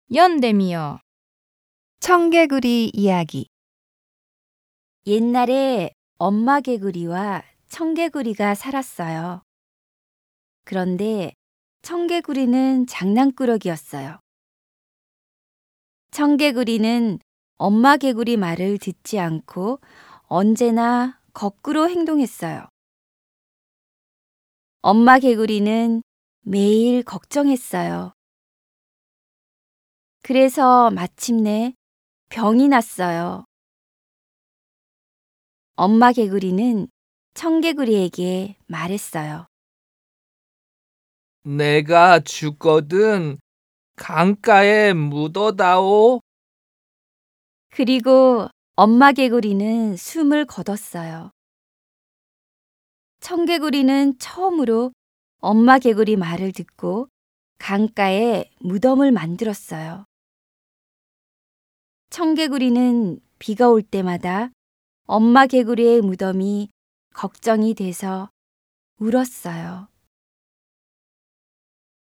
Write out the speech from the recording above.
読んでみよ 청개구리 이야기. 옛날에 엄마 개구리와 청개구리가 살았어요. 그런데 청개구리는 장난꾸러기였어요. 청개구리는 엄마 개구리 말을 듣지 않고 언제나 거꾸로 행동했어요. 엄마 개구리는 매일 걱정했어요. 그래서 마침내 병이 났어요. 엄마 개구리는 청개구리에게 말했어요. 내가 죽거든 강가에 묻어다오. 그리고 엄마 개구리는 숨을 거뒀어요. 청개구리는 처음으로 엄마 개구리 말을 듣고 강가에 무덤을 만들었어요. 청개구리는 비가 올 때마다 엄마 개구리의 무덤이 걱정이 돼서 울었어요.